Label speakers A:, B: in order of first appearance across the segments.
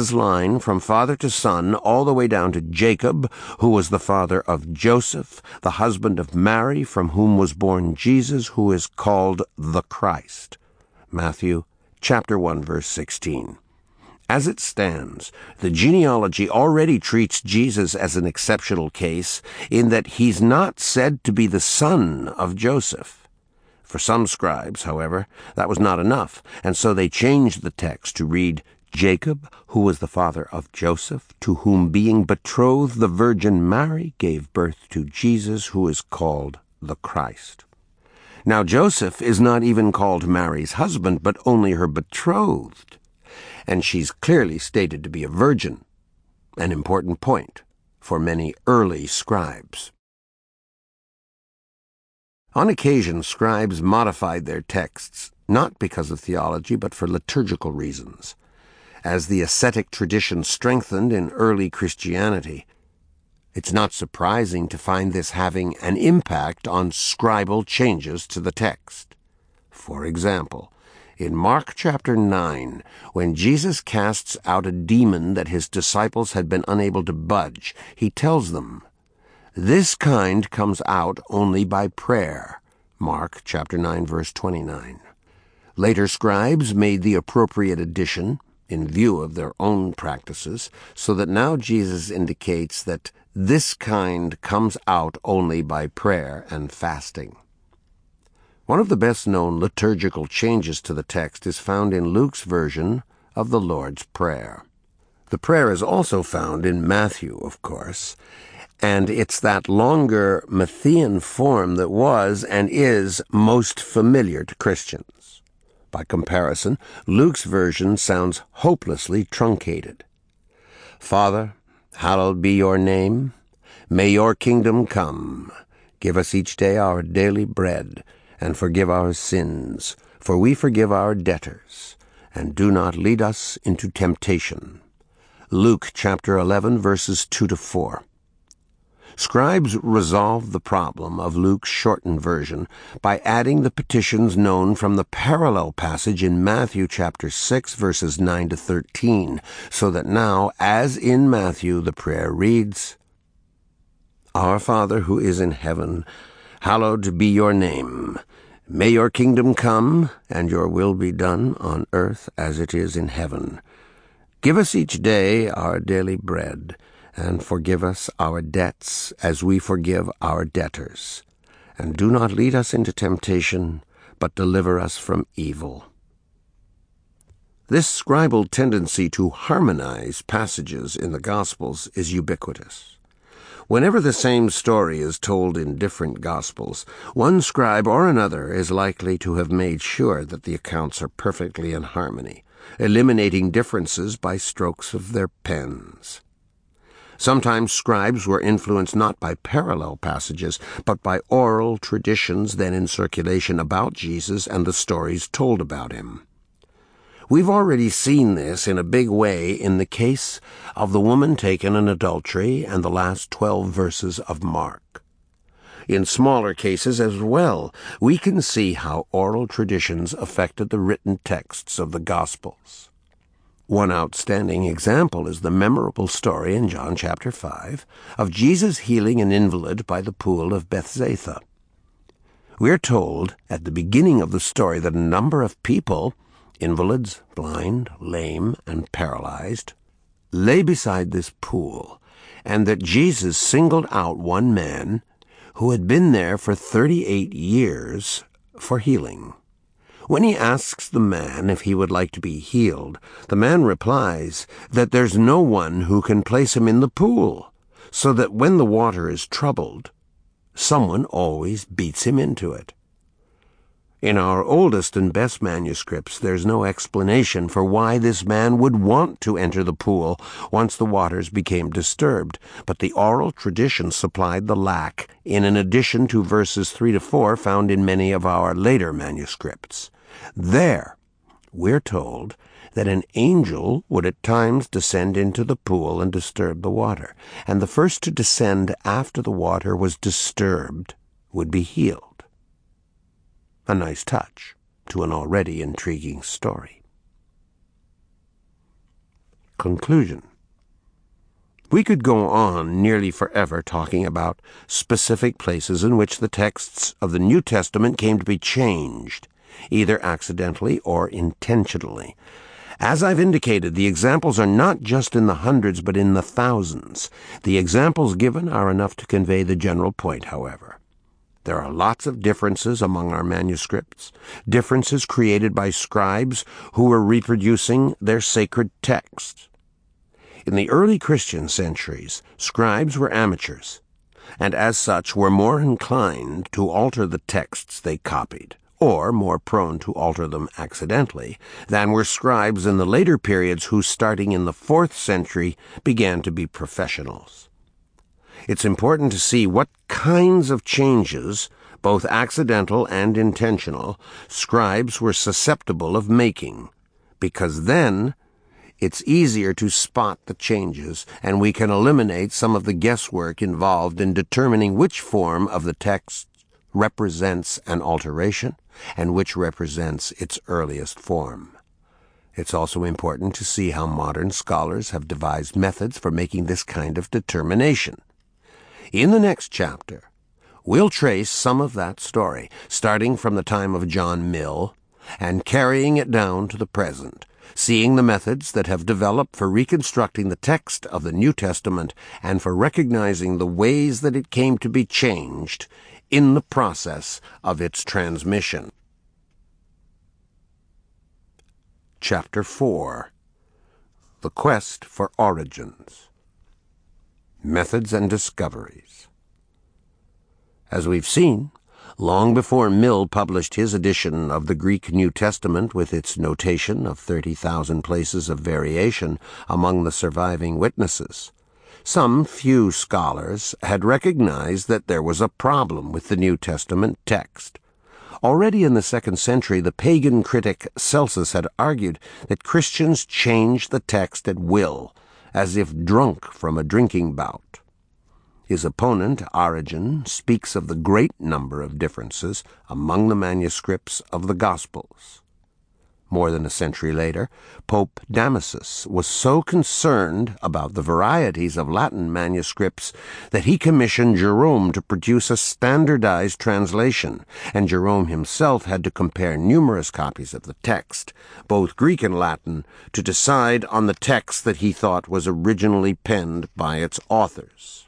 A: Jesus' line from father to son all the way down to Jacob, who was the father of Joseph, the husband of Mary, from whom was born Jesus, who is called the Christ. Matthew chapter 1, verse 16. As it stands, the genealogy already treats Jesus as an exceptional case in that he's not said to be the son of Joseph. For some scribes, however, that was not enough, and so they changed the text to read, Jacob, who was the father of Joseph, to whom being betrothed the Virgin Mary gave birth to Jesus, who is called the Christ. Now Joseph is not even called Mary's husband, but only her betrothed, and she's clearly stated to be a virgin, an important point for many early scribes. On occasion, scribes modified their texts, not because of theology, but for liturgical reasons. As the ascetic tradition strengthened in early Christianity, it's not surprising to find this having an impact on scribal changes to the text. For example, in Mark chapter 9, when Jesus casts out a demon that his disciples had been unable to budge, he tells them, "This kind comes out only by prayer." Mark chapter 9, verse 29. Later scribes made the appropriate addition, in view of their own practices, so that now Jesus indicates that this kind comes out only by prayer and fasting. One of the best-known liturgical changes to the text is found in Luke's version of the Lord's Prayer. The prayer is also found in Matthew, of course, and it's that longer Matthean form that was and is most familiar to Christians. By comparison, Luke's version sounds hopelessly truncated. Father, hallowed be your name. May your kingdom come. Give us each day our daily bread, and forgive our sins, for we forgive our debtors. And do not lead us into temptation. Luke chapter 11, verses 2 to 4. Scribes resolved the problem of Luke's shortened version by adding the petitions known from the parallel passage in Matthew chapter 6, verses 9 to 13, so that now, as in Matthew, the prayer reads, Our Father who is in heaven, hallowed be your name. May your kingdom come, and your will be done on earth as it is in heaven. Give us each day our daily bread, and forgive us our debts as we forgive our debtors. And do not lead us into temptation, but deliver us from evil. This scribal tendency to harmonize passages in the Gospels is ubiquitous. Whenever the same story is told in different Gospels, one scribe or another is likely to have made sure that the accounts are perfectly in harmony, eliminating differences by strokes of their pens. Sometimes scribes were influenced not by parallel passages, but by oral traditions then in circulation about Jesus and the stories told about him. We've already seen this in a big way in the case of the woman taken in adultery and the last 12 verses of Mark. In smaller cases as well, we can see how oral traditions affected the written texts of the Gospels. One outstanding example is the memorable story in John chapter 5 of Jesus healing an invalid by the pool of Bethesda. We're told at the beginning of the story that a number of people, invalids, blind, lame, and paralyzed, lay beside this pool, and that Jesus singled out one man who had been there for 38 years for healing. When he asks the man if he would like to be healed, the man replies that there's no one who can place him in the pool, so that when the water is troubled, someone always beats him into it. In our oldest and best manuscripts, there's no explanation for why this man would want to enter the pool once the waters became disturbed, but the oral tradition supplied the lack in an addition to verses 3 to 4 found in many of our later manuscripts. There, we're told that an angel would at times descend into the pool and disturb the water, and the first to descend after the water was disturbed would be healed. A nice touch to an already intriguing story. Conclusion. We could go on nearly forever talking about specific places in which the texts of the New Testament came to be changed, either accidentally or intentionally. As I've indicated, the examples are not just in the hundreds but in the thousands. The examples given are enough to convey the general point, however. There are lots of differences among our manuscripts, differences created by scribes who were reproducing their sacred texts. In the early Christian centuries, scribes were amateurs, and as such were more inclined to alter the texts they copied, or more prone to alter them accidentally, than were scribes in the later periods who, starting in the 4th century, began to be professionals. It's important to see what kinds of changes, both accidental and intentional, scribes were susceptible of making, because then it's easier to spot the changes, and we can eliminate some of the guesswork involved in determining which form of the text represents an alteration and which represents its earliest form. It's also important to see how modern scholars have devised methods for making this kind of determination. In the next chapter, we'll trace some of that story, starting from the time of John Mill and carrying it down to the present, seeing the methods that have developed for reconstructing the text of the New Testament and for recognizing the ways that it came to be changed in the process of its transmission. Chapter 4. The Quest for Origins. Methods and Discoveries. As we've seen, long before Mill published his edition of the Greek New Testament with its notation of 30,000 places of variation among the surviving witnesses, some few scholars had recognized that there was a problem with the New Testament text. Already in the 2nd century, the pagan critic Celsus had argued that Christians changed the text at will, as if drunk from a drinking bout. His opponent, Origen, speaks of the great number of differences among the manuscripts of the Gospels. More than a century later, Pope Damasus was so concerned about the varieties of Latin manuscripts that he commissioned Jerome to produce a standardized translation, and Jerome himself had to compare numerous copies of the text, both Greek and Latin, to decide on the text that he thought was originally penned by its authors.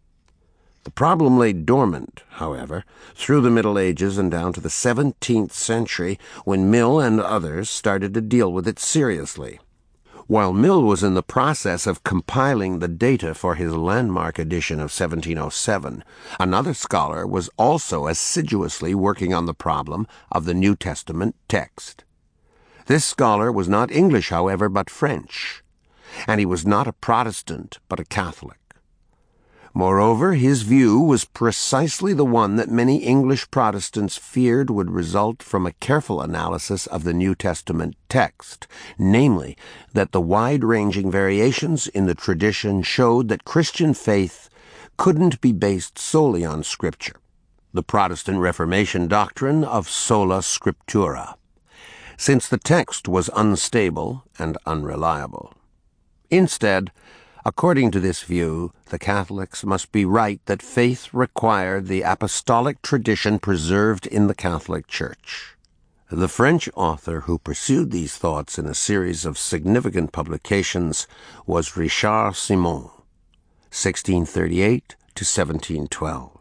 A: The problem lay dormant, however, through the Middle Ages and down to the 17th century, when Mill and others started to deal with it seriously. While Mill was in the process of compiling the data for his landmark edition of 1707, another scholar was also assiduously working on the problem of the New Testament text. This scholar was not English, however, but French, and he was not a Protestant, but a Catholic. Moreover, his view was precisely the one that many English Protestants feared would result from a careful analysis of the New Testament text, namely, that the wide-ranging variations in the tradition showed that Christian faith couldn't be based solely on Scripture, the Protestant Reformation doctrine of sola scriptura, since the text was unstable and unreliable. Instead, according to this view, the Catholics must be right that faith required the apostolic tradition preserved in the Catholic Church. The French author who pursued these thoughts in a series of significant publications was Richard Simon, 1638 to 1712.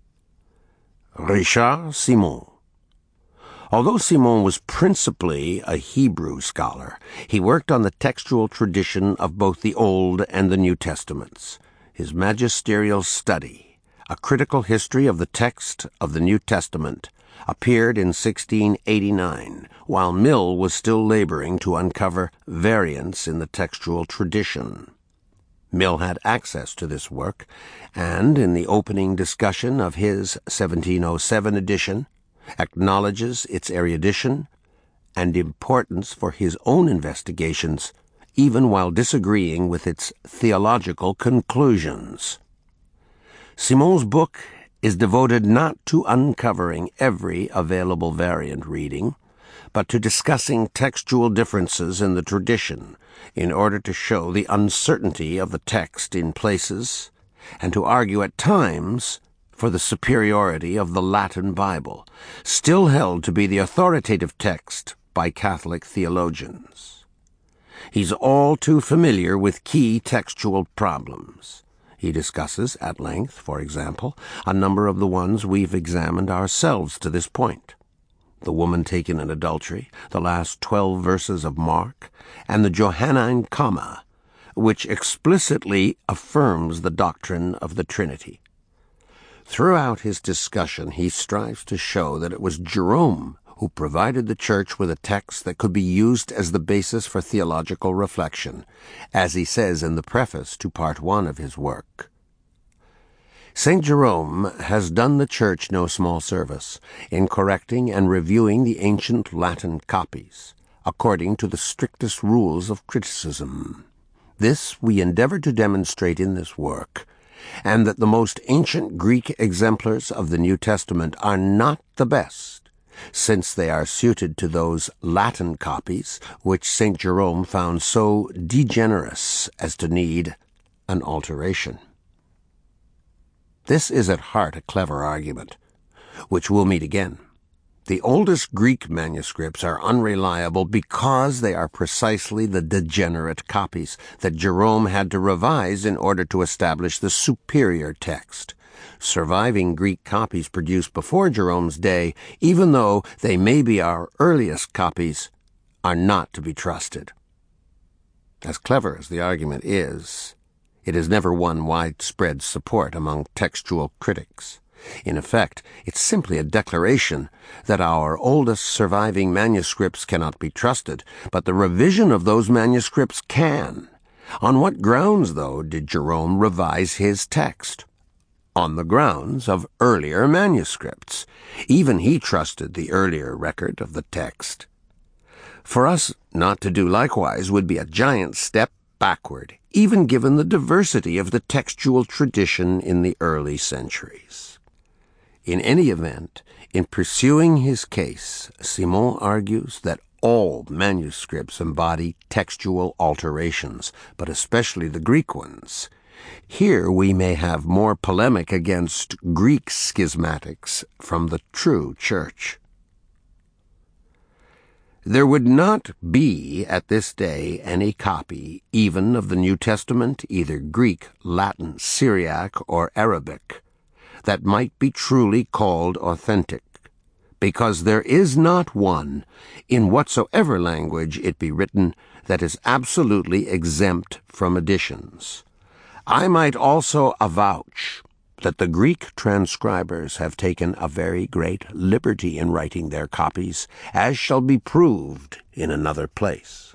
A: Richard Simon. Although Simon was principally a Hebrew scholar, he worked on the textual tradition of both the Old and the New Testaments. His magisterial study, A Critical History of the Text of the New Testament, appeared in 1689, while Mill was still laboring to uncover variants in the textual tradition. Mill had access to this work, and in the opening discussion of his 1707 edition, acknowledges its erudition and importance for his own investigations, even while disagreeing with its theological conclusions. Simon's book is devoted not to uncovering every available variant reading, but to discussing textual differences in the tradition, in order to show the uncertainty of the text in places, and to argue at times for the superiority of the Latin Bible, still held to be the authoritative text by Catholic theologians. He's all too familiar with key textual problems. He discusses at length, for example, a number of the ones we've examined ourselves to this point: the woman taken in adultery, the last 12 verses of Mark, and the Johannine comma, which explicitly affirms the doctrine of the Trinity. Throughout his discussion, he strives to show that it was Jerome who provided the Church with a text that could be used as the basis for theological reflection, as he says in the preface to Part 1 of his work. St. Jerome has done the Church no small service in correcting and reviewing the ancient Latin copies, according to the strictest rules of criticism. This we endeavor to demonstrate in this work, and that the most ancient Greek exemplars of the New Testament are not the best, since they are suited to those Latin copies which St. Jerome found so degenerous as to need an alteration. This is at heart a clever argument, which we'll meet again. The oldest Greek manuscripts are unreliable because they are precisely the degenerate copies that Jerome had to revise in order to establish the superior text. Surviving Greek copies produced before Jerome's day, even though they may be our earliest copies, are not to be trusted. As clever as the argument is, it has never won widespread support among textual critics. In effect, it's simply a declaration that our oldest surviving manuscripts cannot be trusted, but the revision of those manuscripts can. On what grounds, though, did Jerome revise his text? On the grounds of earlier manuscripts. Even he trusted the earlier record of the text. For us not to do likewise would be a giant step backward, even given the diversity of the textual tradition in the early centuries. In any event, in pursuing his case, Simon argues that all manuscripts embody textual alterations, but especially the Greek ones. Here we may have more polemic against Greek schismatics from the true Church. There would not be at this day any copy even of the New Testament, either Greek, Latin, Syriac, or Arabic, that might be truly called authentic, because there is not one, in whatsoever language it be written, that is absolutely exempt from additions. I might also avouch that the Greek transcribers have taken a very great liberty in writing their copies, as shall be proved in another place.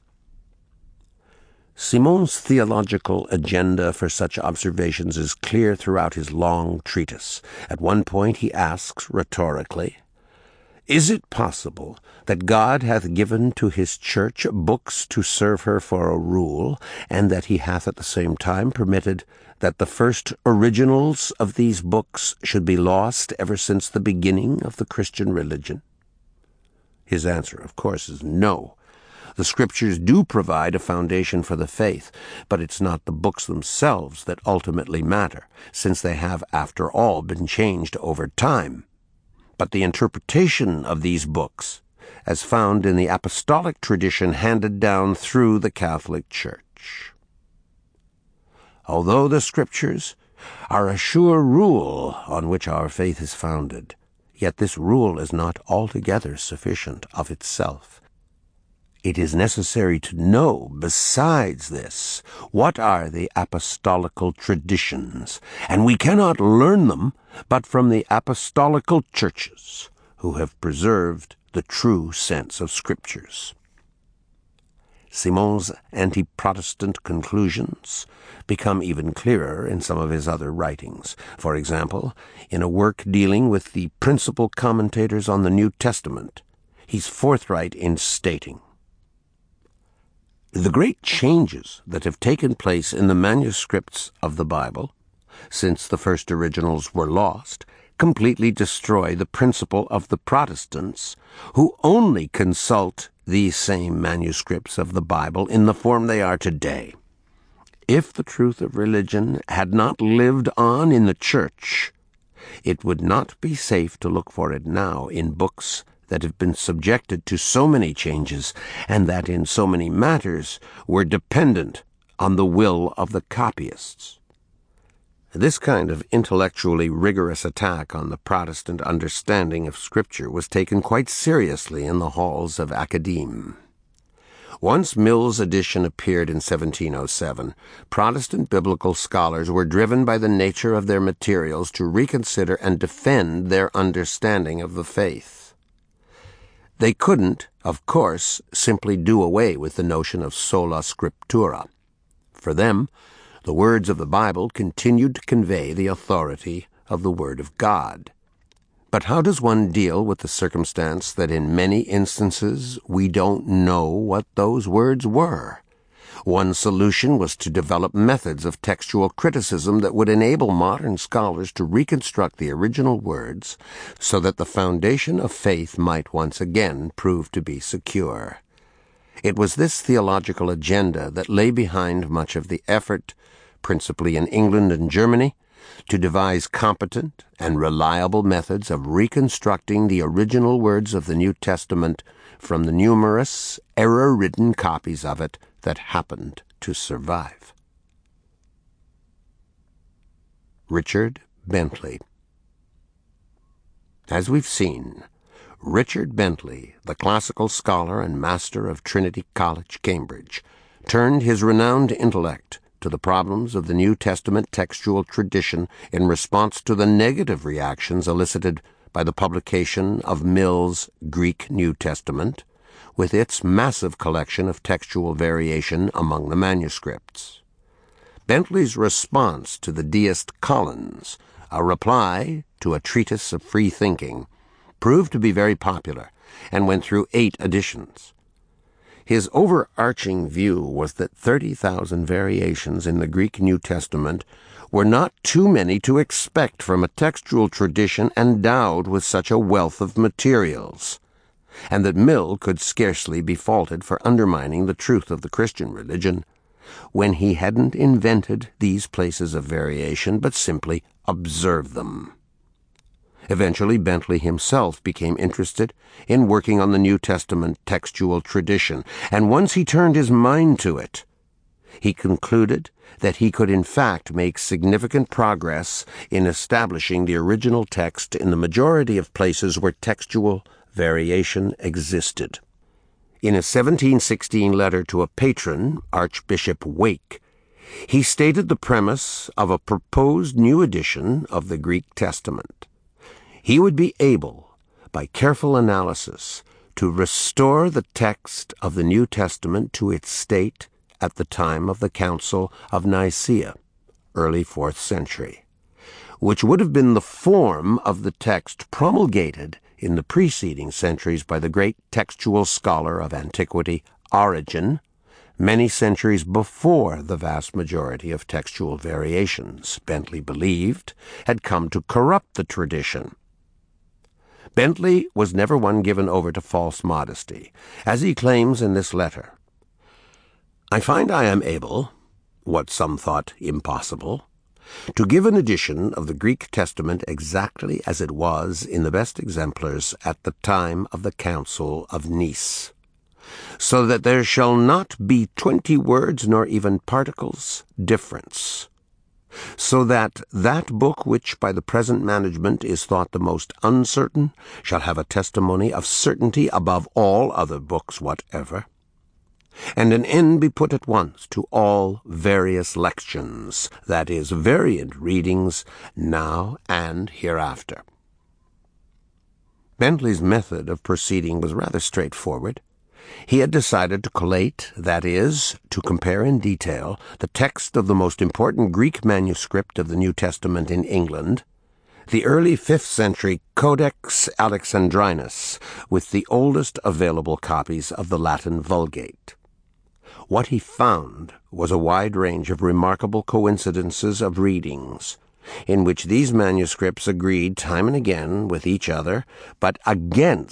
A: Simon's theological agenda for such observations is clear throughout his long treatise. At one point he asks rhetorically, "Is it possible that God hath given to his church books to serve her for a rule, and that he hath at the same time permitted that the first originals of these books should be lost ever since the beginning of the Christian religion?" His answer, of course, is no. The Scriptures do provide a foundation for the faith, but it's not the books themselves that ultimately matter, since they have, after all, been changed over time, but the interpretation of these books, as found in the apostolic tradition handed down through the Catholic Church. Although the Scriptures are a sure rule on which our faith is founded, yet this rule is not altogether sufficient of itself. It is necessary to know, besides this, what are the apostolical traditions, and we cannot learn them but from the apostolical churches, who have preserved the true sense of Scriptures. Simon's anti-Protestant conclusions become even clearer in some of his other writings. For example, in a work dealing with the principal commentators on the New Testament, he's forthright in stating, "The great changes that have taken place in the manuscripts of the Bible, since the first originals were lost, completely destroy the principle of the Protestants, who only consult these same manuscripts of the Bible in the form they are today. If the truth of religion had not lived on in the church, it would not be safe to look for it now in books that have been subjected to so many changes and that in so many matters were dependent on the will of the copyists. This kind of intellectually rigorous attack on the Protestant understanding of Scripture was taken quite seriously in the halls of Academe. Once Mill's edition appeared in 1707, Protestant biblical scholars were driven by the nature of their materials to reconsider and defend their understanding of the faith. They couldn't, of course, simply do away with the notion of sola scriptura. For them, the words of the Bible continued to convey the authority of the Word of God. But how does one deal with the circumstance that in many instances we don't know what those words were? One solution was to develop methods of textual criticism that would enable modern scholars to reconstruct the original words so that the foundation of faith might once again prove to be secure. It was this theological agenda that lay behind much of the effort, principally in England and Germany, to devise competent and reliable methods of reconstructing the original words of the New Testament from the numerous, error-ridden copies of it that happened to survive. Richard Bentley. As we've seen, Richard Bentley, the classical scholar and master of Trinity College, Cambridge, turned his renowned intellect to the problems of the New Testament textual tradition in response to the negative reactions elicited by the publication of Mill's Greek New Testament, with its massive collection of textual variation among the manuscripts. Bentley's response to the deist Collins, a reply to a treatise of free thinking, proved to be very popular and went through 8 editions. His overarching view was that 30,000 variations in the Greek New Testament were not too many to expect from a textual tradition endowed with such a wealth of materials, and that Mill could scarcely be faulted for undermining the truth of the Christian religion when he hadn't invented these places of variation but simply observed them. Eventually, Bentley himself became interested in working on the New Testament textual tradition, and once he turned his mind to it, he concluded that he could in fact make significant progress in establishing the original text in the majority of places where textual variation existed. In a 1716 letter to a patron, Archbishop Wake, he stated the premise of a proposed new edition of the Greek Testament. He would be able, by careful analysis, to restore the text of the New Testament to its state at the time of the Council of Nicaea, early 4th century, which would have been the form of the text promulgated in the preceding centuries by the great textual scholar of antiquity, Origen, many centuries before the vast majority of textual variations, Bentley believed, had come to corrupt the tradition. Bentley was never one given over to false modesty, as he claims in this letter. I find I am able, what some thought impossible, to give an edition of the Greek Testament exactly as it was in the best exemplars at the time of the Council of Nice, so that there shall not be 20 words nor even particles difference, so that that book which by the present management is thought the most uncertain shall have a testimony of certainty above all other books whatever, and an end be put at once to all various lections, that is, variant readings, now and hereafter. Bentley's method of proceeding was rather straightforward. He had decided to collate, that is, to compare in detail, the text of the most important Greek manuscript of the New Testament in England, the early 5th century Codex Alexandrinus, with the oldest available copies of the Latin Vulgate. What he found was a wide range of remarkable coincidences of readings, in which these manuscripts agreed time and again with each other, but against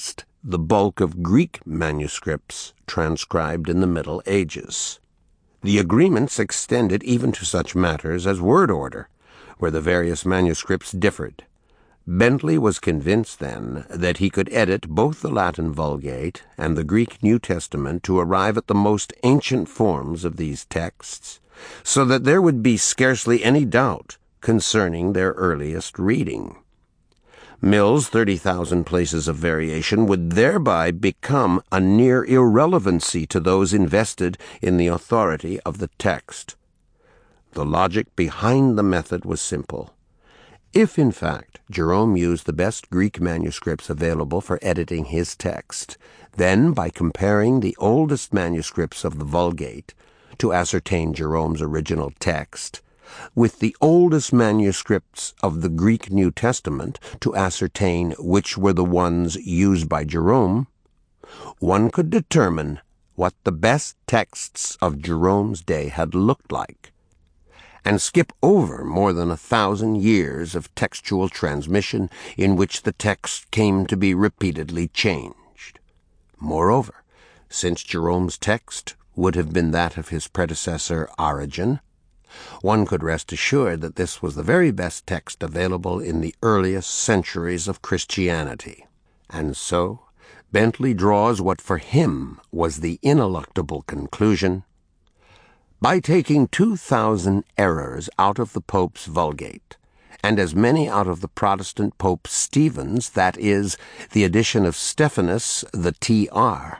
A: the bulk of Greek manuscripts transcribed in the Middle Ages. The agreements extended even to such matters as word order, where the various manuscripts differed. Bentley was convinced, then, that he could edit both the Latin Vulgate and the Greek New Testament to arrive at the most ancient forms of these texts, so that there would be scarcely any doubt concerning their earliest reading. Mill's 30,000 places of variation would thereby become a near irrelevancy to those invested in the authority of the text. The logic behind the method was simple. If, in fact, Jerome used the best Greek manuscripts available for editing his text, then, by comparing the oldest manuscripts of the Vulgate to ascertain Jerome's original text, with the oldest manuscripts of the Greek New Testament to ascertain which were the ones used by Jerome, one could determine what the best texts of Jerome's day had looked like, and skip over more than 1,000 years of textual transmission in which the text came to be repeatedly changed. Moreover, since Jerome's text would have been that of his predecessor Origen, one could rest assured that this was the very best text available in the earliest centuries of Christianity. And so, Bentley draws what for him was the ineluctable conclusion: by taking 2,000 errors out of the Pope's Vulgate, and as many out of the Protestant Pope Stephen's, that is, the edition of Stephanus, the TR,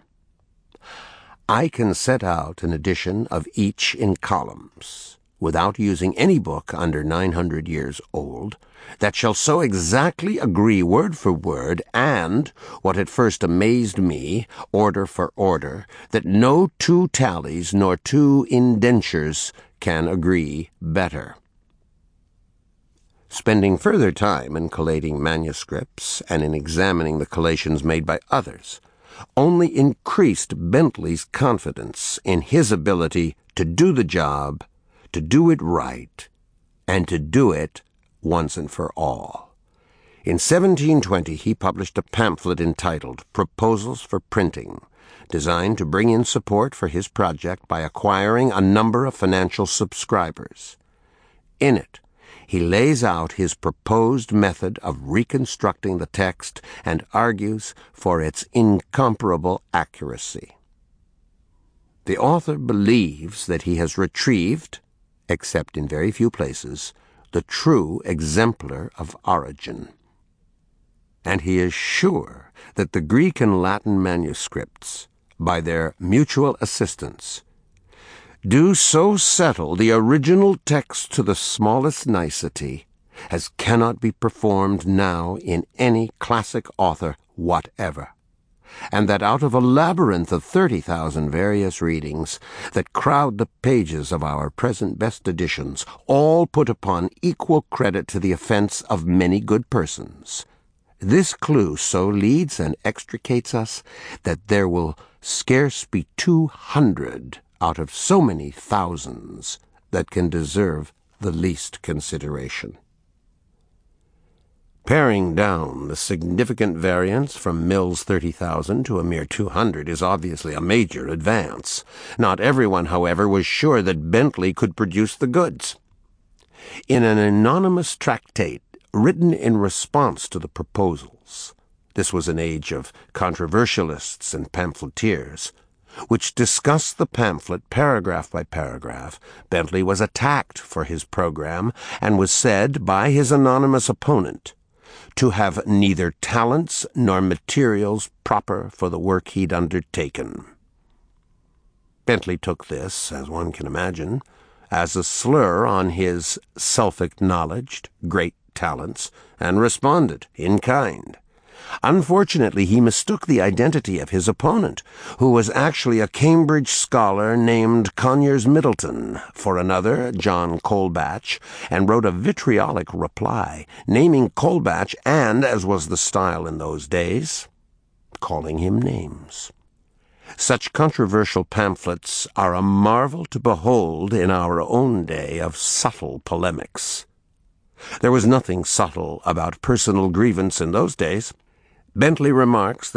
A: I can set out an edition of each in columns, without using any book under 900 years old, that shall so exactly agree word for word, and, what at first amazed me, order for order, that no two tallies nor two indentures can agree better. Spending further time in collating manuscripts and in examining the collations made by others, only increased Bentley's confidence in his ability to do the job, to do it right, and to do it once and for all. In 1720 he published a pamphlet entitled Proposals for Printing, designed to bring in support for his project by acquiring a number of financial subscribers. In it, he lays out his proposed method of reconstructing the text and argues for its incomparable accuracy. The author believes that he has retrieved, except in very few places, the true exemplar of Origen. And he is sure that the Greek and Latin manuscripts, by their mutual assistance, do so settle the original text to the smallest nicety as cannot be performed now in any classic author whatever, and that out of a labyrinth of 30,000 various readings that crowd the pages of our present best editions, all put upon equal credit to the offense of many good persons, this clue so leads and extricates us that there will scarce be 200 out of so many thousands that can deserve the least consideration. Paring down the significant variance from Mill's 30,000 to a mere 200 is obviously a major advance. Not everyone, however, was sure that Bentley could produce the goods. In an anonymous tractate written in response to the proposals, this was an age of controversialists and pamphleteers, which discussed the pamphlet paragraph by paragraph, Bentley was attacked for his program and was said by his anonymous opponent to have neither talents nor materials proper for the work he'd undertaken. Bentley took this, as one can imagine, as a slur on his self-acknowledged great talents, and responded in kind. Unfortunately, he mistook the identity of his opponent, who was actually a Cambridge scholar named Conyers Middleton, for another, John Colbatch, and wrote a vitriolic reply, naming Colbatch and, as was the style in those days, calling him names. Such controversial pamphlets are a marvel to behold in our own day of subtle polemics. There was nothing subtle about personal grievance in those days. Bentley remarks that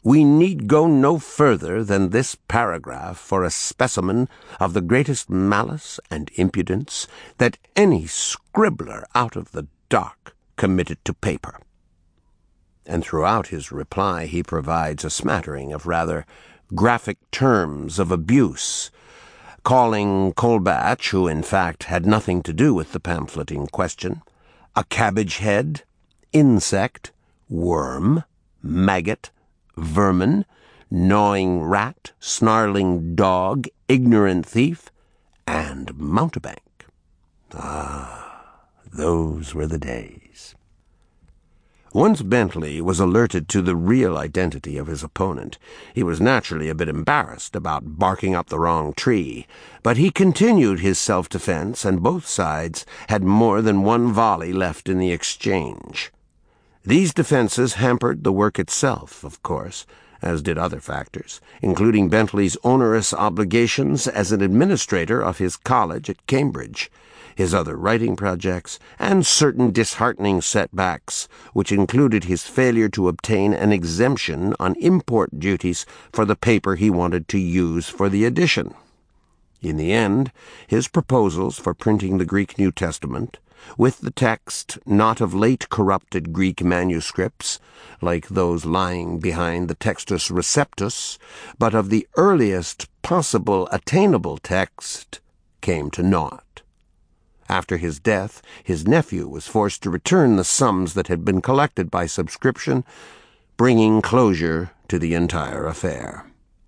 A: We need go no further than this paragraph for a specimen of the greatest malice and impudence that any scribbler out of the dark committed to paper. And throughout his reply he provides a smattering of rather graphic terms of abuse, calling Colbatch, who in fact had nothing to do with the pamphlet in question, a cabbage head, insect, worm, maggot, vermin, gnawing rat, snarling dog, ignorant thief, and mountebank. Ah, those were the days. Once Bentley was alerted to the real identity of his opponent, he was naturally a bit embarrassed about barking up the wrong tree, but he continued his self-defense, and both sides had more than one volley left in the exchange. These defenses hampered the work itself, of course, as did other factors, including Bentley's onerous obligations as an administrator of his college at Cambridge, his other writing projects, and certain disheartening setbacks, which included his failure to obtain an exemption on import duties for the paper he wanted to use for the edition. In the end, his proposals for printing the Greek New Testament, with the text not of late corrupted Greek manuscripts, like those lying behind the Textus Receptus, but of the earliest possible attainable text, came to naught. After his death, his nephew was forced to return the sums that had been collected by subscription, bringing closure to the entire affair.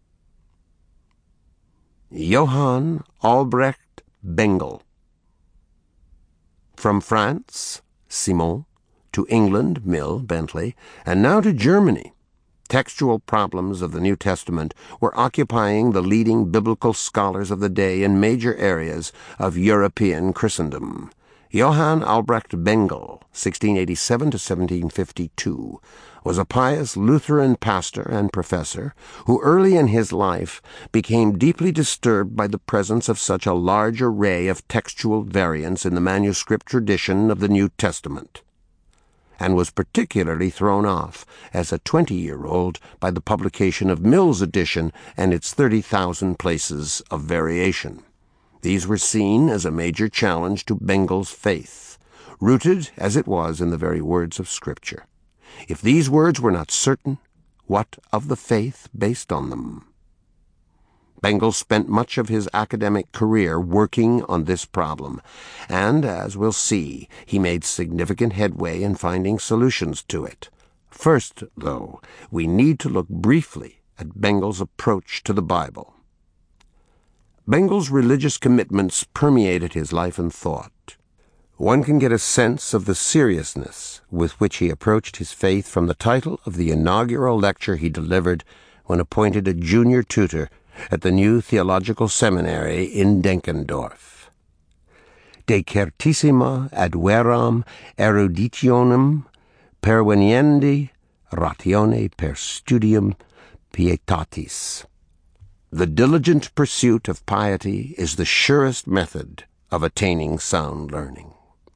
A: Johann Albrecht Bengel. From France, Simon, to England, Mill, Bentley, and now to Germany, textual problems of the New Testament were occupying the leading biblical scholars of the day in major areas of European Christendom. Johann Albrecht Bengel, 1687 to 1752, was a pious Lutheran pastor and professor who early in his life became deeply disturbed by the presence of such a large array of textual variants in the manuscript tradition of the New Testament, and was particularly thrown off as a 20-year-old by the publication of Mill's edition and its 30,000 places of variation. These were seen as a major challenge to Bengel's faith, rooted as it was in the very words of Scripture. If these words were not certain, what of the faith based on them? Bengel spent much of his academic career working on this problem, and, as we'll see, he made significant headway in finding solutions to it. First, though, we need to look briefly at Bengel's approach to the Bible. Bengel's religious commitments permeated his life and thought. One can get a sense of the seriousness with which he approached his faith from the title of the inaugural lecture he delivered when appointed a junior tutor at the new theological seminary in Denkendorf. De certissima ad veram eruditionem perveniendi ratione per studium pietatis. The diligent pursuit of piety is the surest method of attaining sound learning.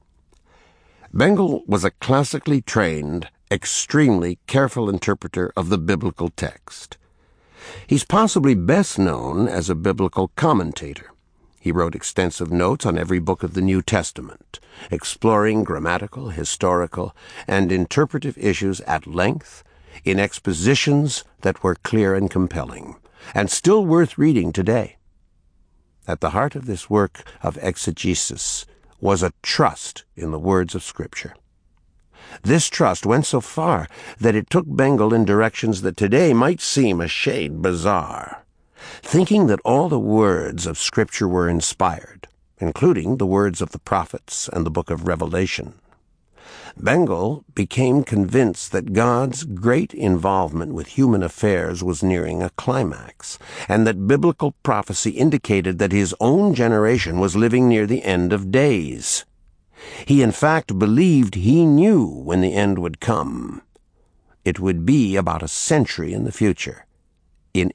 A: Bengel was a classically trained, extremely careful interpreter of the biblical text. He's possibly best known as a biblical commentator. He wrote extensive notes on every book of the New Testament, exploring grammatical, historical, and interpretive issues at length in expositions that were clear and compelling, and still worth reading today. At the heart of this work of exegesis was a trust in the words of Scripture. This trust went so far that it took Bengel in directions that today might seem a shade bizarre, thinking that all the words of Scripture were inspired, including the words of the prophets and the book of Revelation. Bengel became convinced that God's great involvement with human affairs was nearing a climax, and that biblical prophecy indicated that his own generation was living near the end of days. He in fact believed he knew when the end would come. It would be about a century in the future, in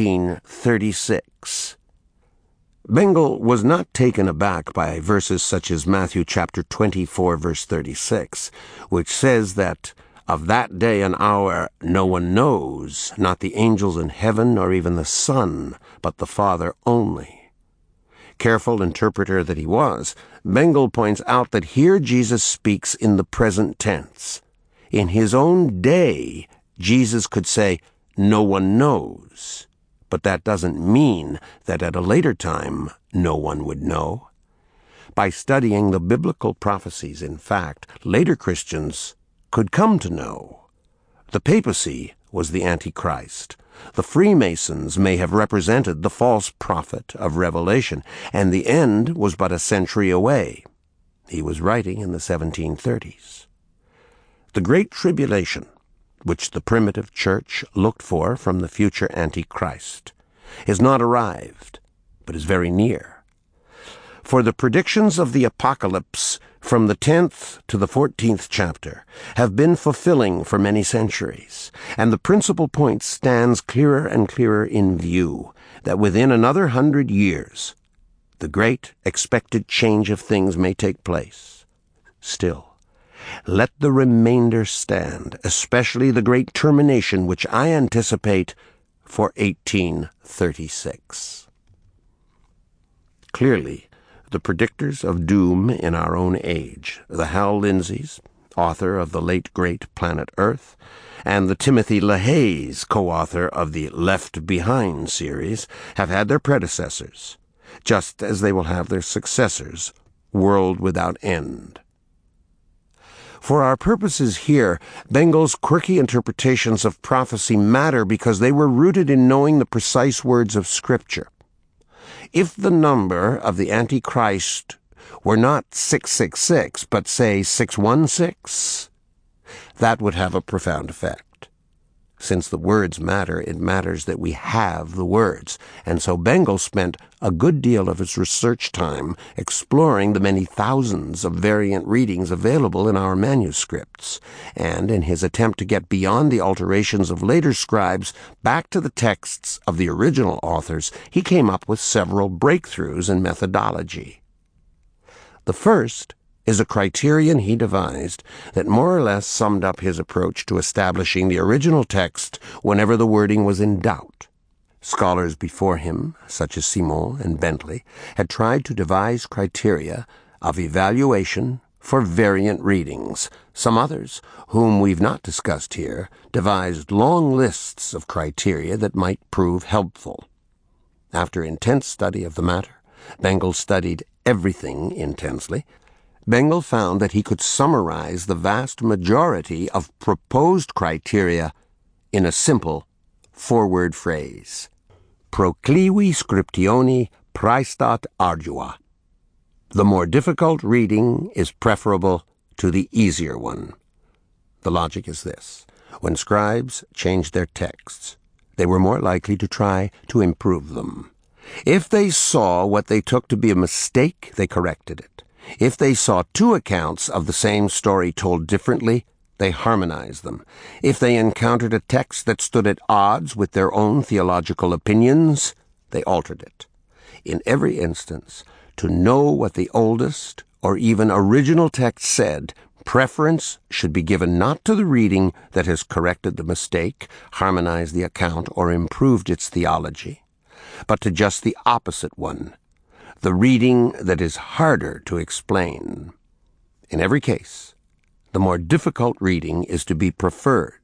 A: 1836. Bengel was not taken aback by verses such as Matthew chapter 24, verse 36, which says that Of that day and hour no one knows, not the angels in heaven nor even the Son, but the Father only. Careful interpreter that he was, Bengel points out that here Jesus speaks in the present tense. In his own day, Jesus could say, "No one knows," but that doesn't mean that at a later time no one would know. By studying the biblical prophecies, in fact, later Christians could come to know. The papacy was the Antichrist. The Freemasons may have represented the false prophet of Revelation, and the end was but a century away. He was writing in the 1730s. The Great Tribulation, which the primitive church looked for from the future Antichrist, is not arrived, but is very near. For the predictions of the Apocalypse from the 10th to the 14th chapter have been fulfilling for many centuries, and the principal point stands clearer and clearer in view, that within another 100 years, the great expected change of things may take place. Still, let the remainder stand, especially the great termination which I anticipate for 1836. Clearly, the predictors of doom in our own age, the Hal Lindsays, author of the late great Planet Earth, and the Timothy LaHaye's, co-author of the Left Behind series, have had their predecessors, just as they will have their successors, world without end. For our purposes here, Bengel's quirky interpretations of prophecy matter because they were rooted in knowing the precise words of Scripture. If the number of the Antichrist were not 666, but say 616, that would have a profound effect. Since the words matter, it matters that we have the words, and so Bengel spent a good deal of his research time exploring the many thousands of variant readings available in our manuscripts, and in his attempt to get beyond the alterations of later scribes back to the texts of the original authors, he came up with several breakthroughs in methodology. The first is a criterion he devised that more or less summed up his approach to establishing the original text whenever the wording was in doubt. Scholars before him, such as Simon and Bentley, had tried to devise criteria of evaluation for variant readings. Some others, whom we've not discussed here, devised long lists of criteria that might prove helpful. After intense study of the matter, Bengel studied everything intensely. Bengel found that he could summarize the vast majority of proposed criteria in a simple four-word phrase: proclivi scriptioni praestat ardua. The more difficult reading is preferable to the easier one. The logic is this: when scribes changed their texts, they were more likely to try to improve them. If they saw what they took to be a mistake, they corrected it. If they saw two accounts of the same story told differently, they harmonized them. If they encountered a text that stood at odds with their own theological opinions, they altered it. In every instance, to know what the oldest or even original text said, preference should be given not to the reading that has corrected the mistake, harmonized the account, or improved its theology, but to just the opposite one, the reading that is harder to explain. In every case, the more difficult reading is to be preferred.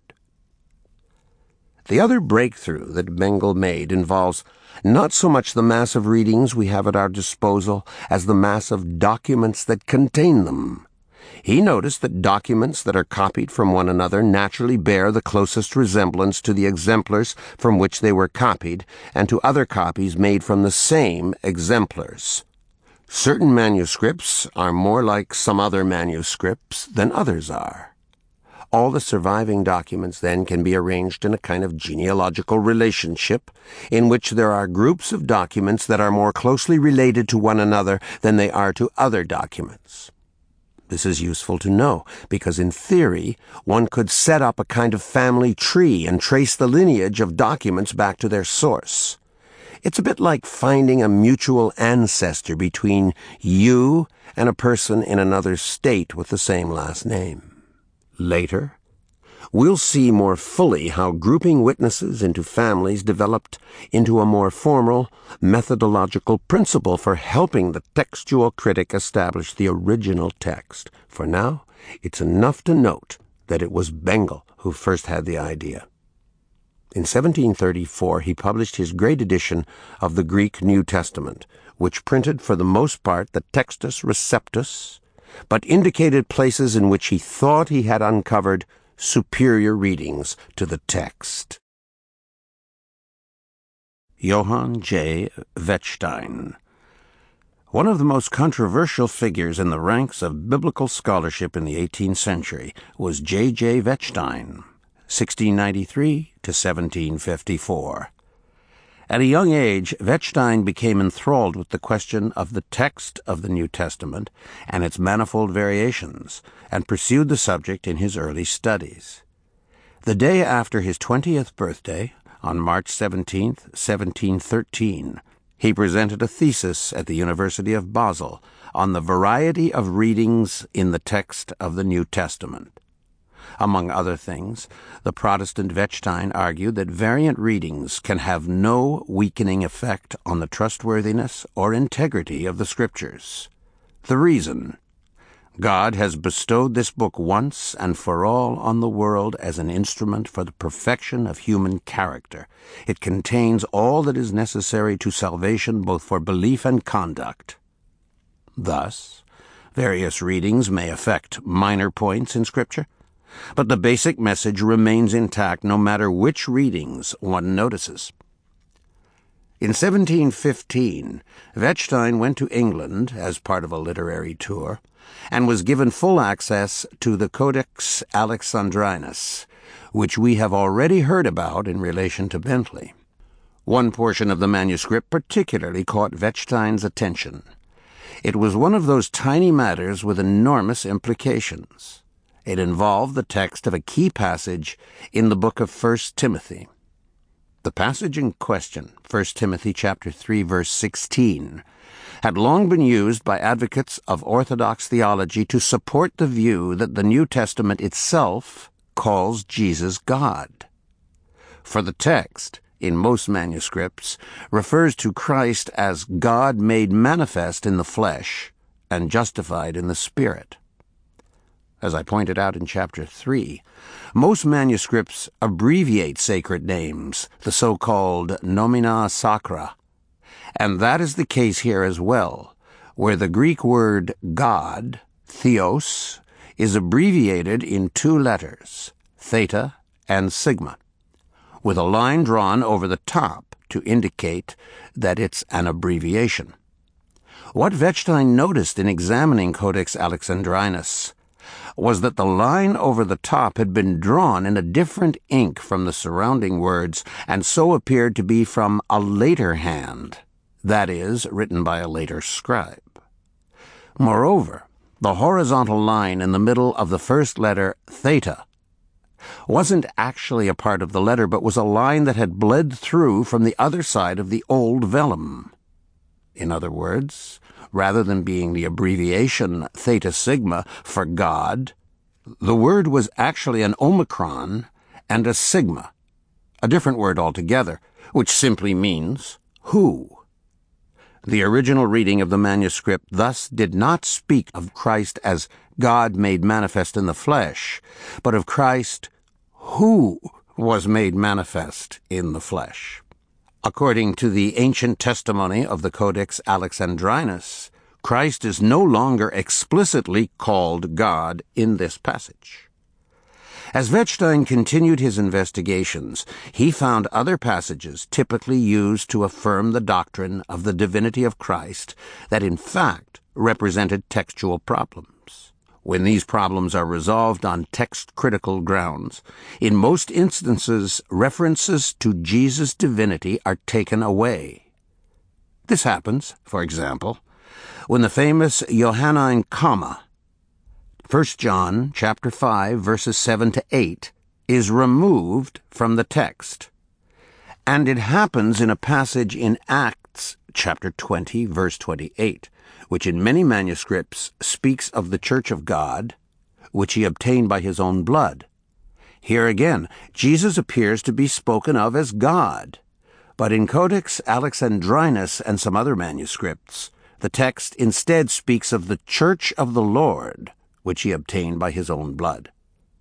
A: The other breakthrough that Bengel made involves not so much the mass of readings we have at our disposal as the mass of documents that contain them. He noticed that documents that are copied from one another naturally bear the closest resemblance to the exemplars from which they were copied and to other copies made from the same exemplars. Certain manuscripts are more like some other manuscripts than others are. All the surviving documents then can be arranged in a kind of genealogical relationship in which there are groups of documents that are more closely related to one another than they are to other documents. This is useful to know, because in theory, one could set up a kind of family tree and trace the lineage of documents back to their source. It's a bit like finding a mutual ancestor between you and a person in another state with the same last name. Later, we'll see more fully how grouping witnesses into families developed into a more formal methodological principle for helping the textual critic establish the original text. For now, it's enough to note that it was Bengel who first had the idea. In 1734, he published his great edition of the Greek New Testament, which printed for the most part the Textus Receptus, but indicated places in which he thought he had uncovered superior readings to the text. Johann J. Wettstein. One of the most controversial figures in the ranks of biblical scholarship in the 18th century was J. Wettstein, 1693 to 1754. At a young age, Wettstein became enthralled with the question of the text of the New Testament and its manifold variations, and pursued the subject in his early studies. The day after his 20th birthday, on March 17, 1713, he presented a thesis at the University of Basel on the variety of readings in the text of the New Testament. Among other things, the Protestant Wettstein argued that variant readings can have no weakening effect on the trustworthiness or integrity of the Scriptures. The reason: God has bestowed this book once and for all on the world as an instrument for the perfection of human character. It contains all that is necessary to salvation, both for belief and conduct. Thus, various readings may affect minor points in Scripture, but the basic message remains intact no matter which readings one notices. In 1715, Wettstein went to England as part of a literary tour and was given full access to the Codex Alexandrinus, which we have already heard about in relation to Bentley. One portion of the manuscript particularly caught Wettstein's attention. It was one of those tiny matters with enormous implications. It involved the text of a key passage in the book of 1 Timothy. The passage in question, 1 Timothy chapter 3, verse 16, had long been used by advocates of Orthodox theology to support the view that the New Testament itself calls Jesus God. For the text, in most manuscripts, refers to Christ as God made manifest in the flesh and justified in the Spirit. As I pointed out in Chapter 3, most manuscripts abbreviate sacred names, the so-called nomina sacra, and that is the case here as well, where the Greek word God, theos, is abbreviated in two letters, theta and sigma, with a line drawn over the top to indicate that it's an abbreviation. What Wettstein noticed in examining Codex Alexandrinus was that the line over the top had been drawn in a different ink from the surrounding words, and so appeared to be from a later hand, that is, written by a later scribe. Moreover, the horizontal line in the middle of the first letter, theta, wasn't actually a part of the letter, but was a line that had bled through from the other side of the old vellum. In other words, rather than being the abbreviation theta sigma for God, the word was actually an omicron and a sigma, a different word altogether, which simply means who. The original reading of the manuscript thus did not speak of Christ as God made manifest in the flesh, but of Christ who was made manifest in the flesh. According to the ancient testimony of the Codex Alexandrinus, Christ is no longer explicitly called God in this passage. As Wettstein continued his investigations, he found other passages typically used to affirm the doctrine of the divinity of Christ that in fact represented textual problems. When these problems are resolved on text-critical grounds, in most instances references to Jesus' divinity are taken away. This happens, for example, when the famous Johannine comma, 1 John chapter 5, verses 7 to 8, is removed from the text. And it happens in a passage in Acts chapter 20, verse 28, which in many manuscripts speaks of the church of God, which he obtained by his own blood. Here again, Jesus appears to be spoken of as God, but in Codex Alexandrinus and some other manuscripts, the text instead speaks of the Church of the Lord, which he obtained by his own blood.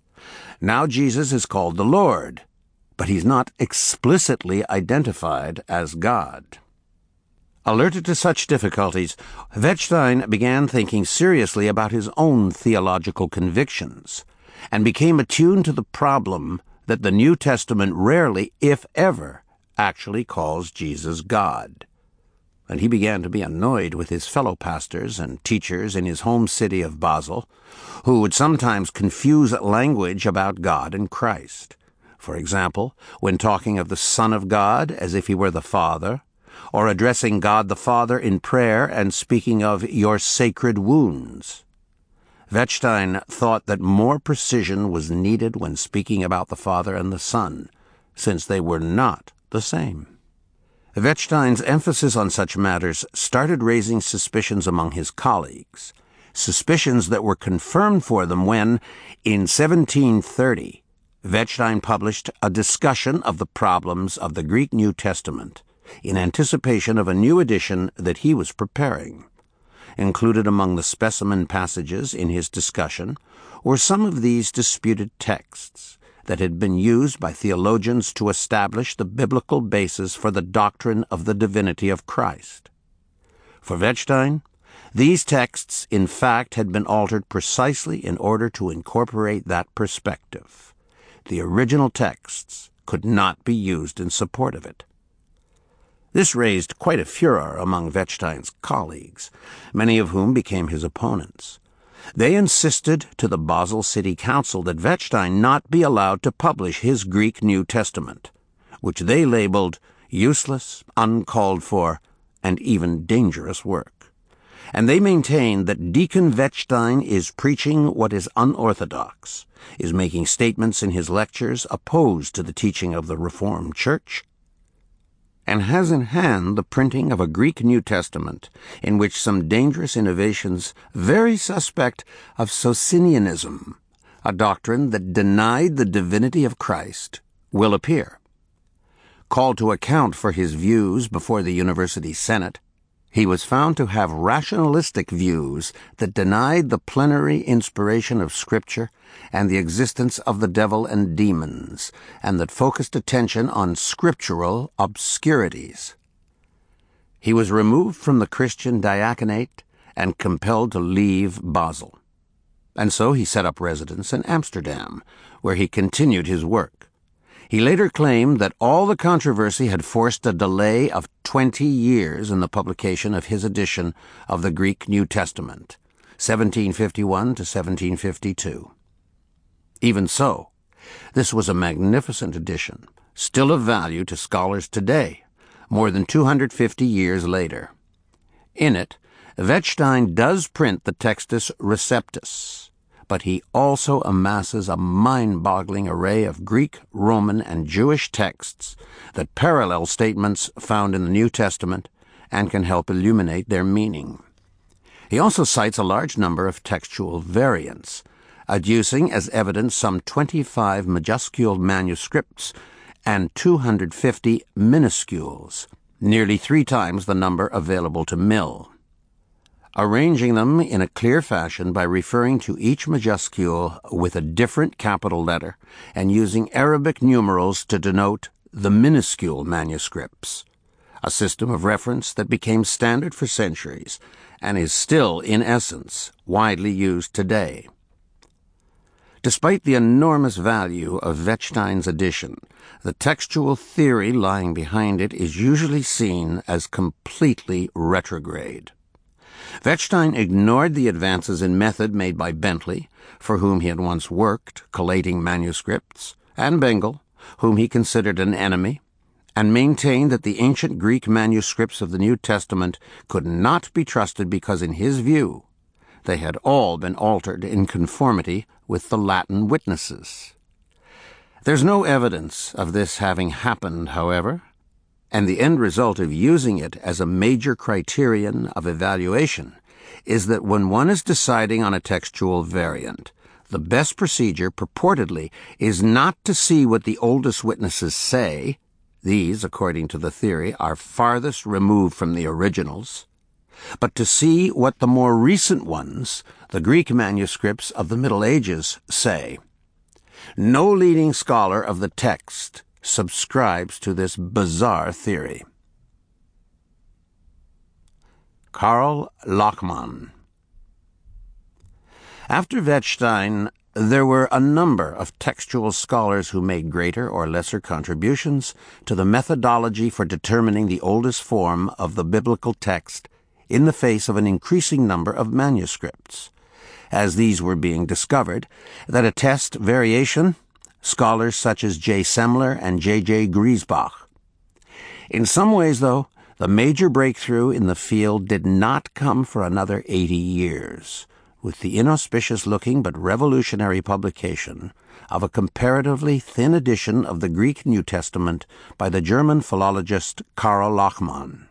A: Now Jesus is called the Lord, but he's not explicitly identified as God. Alerted to such difficulties, Wettstein began thinking seriously about his own theological convictions, and became attuned to the problem that the New Testament rarely, if ever, actually calls Jesus God. And he began to be annoyed with his fellow pastors and teachers in his home city of Basel, who would sometimes confuse language about God and Christ. For example, when talking of the Son of God as if he were the Father, or addressing God the Father in prayer and speaking of your sacred wounds. Wettstein thought that more precision was needed when speaking about the Father and the Son, since they were not the same. Wettstein's emphasis on such matters started raising suspicions among his colleagues, suspicions that were confirmed for them when, in 1730, Wettstein published a discussion of the problems of the Greek New Testament in anticipation of a new edition that he was preparing. Included among the specimen passages in his discussion were some of these disputed texts that had been used by theologians to establish the biblical basis for the doctrine of the divinity of Christ. For Wettstein, these texts, in fact, had been altered precisely in order to incorporate that perspective. The original texts could not be used in support of it. This raised quite a furor among Wettstein's colleagues, many of whom became his opponents. They insisted to the Basel City Council that Wettstein not be allowed to publish his Greek New Testament, which they labeled useless, uncalled for, and even dangerous work. And they maintained that Deacon Wettstein is preaching what is unorthodox, is making statements in his lectures opposed to the teaching of the Reformed Church, and has in hand the printing of a Greek New Testament in which some dangerous innovations, very suspect of Socinianism, a doctrine that denied the divinity of Christ, will appear. Called to account for his views before the University Senate, he was found to have rationalistic views that denied the plenary inspiration of Scripture and the existence of the devil and demons, and that focused attention on scriptural obscurities. He was removed from the Christian diaconate and compelled to leave Basel. And so he set up residence in Amsterdam, where he continued his work. He later claimed that all the controversy had forced a delay of 20 years in the publication of his edition of the Greek New Testament, 1751 to 1752. Even so, this was a magnificent edition, still of value to scholars today, more than 250 years later. In it, Wettstein does print the Textus Receptus, but he also amasses a mind-boggling array of Greek, Roman, and Jewish texts that parallel statements found in the New Testament and can help illuminate their meaning. He also cites a large number of textual variants, adducing as evidence some 25 majuscule manuscripts and 250 minuscules, nearly 3 times the number available to Mill, arranging them in a clear fashion by referring to each majuscule with a different capital letter and using Arabic numerals to denote the minuscule manuscripts, a system of reference that became standard for centuries and is still, in essence, widely used today. Despite the enormous value of Wettstein's edition, the textual theory lying behind it is usually seen as completely retrograde. Wettstein ignored the advances in method made by Bentley, for whom he had once worked, collating manuscripts, and Bengel, whom he considered an enemy, and maintained that the ancient Greek manuscripts of the New Testament could not be trusted because, in his view, they had all been altered in conformity with the Latin witnesses. There's no evidence of this having happened, however, and the end result of using it as a major criterion of evaluation is that when one is deciding on a textual variant, The best procedure, purportedly, is not to see what the oldest witnesses say. These, according to the theory, are farthest removed from the originals, but to see what the more recent ones, the Greek manuscripts of the Middle Ages, say. No leading scholar of the text subscribes to this bizarre theory. Karl Lachmann. After Wettstein, there were a number of textual scholars who made greater or lesser contributions to the methodology for determining the oldest form of the biblical text in the face of an increasing number of manuscripts. As these were being discovered, that attest variation, scholars such as J. Semler and J. Griesbach. In some ways, though, the major breakthrough in the field did not come for another 80 years, with the inauspicious-looking but revolutionary publication of a comparatively thin edition of the Greek New Testament by the German philologist Karl Lachmann,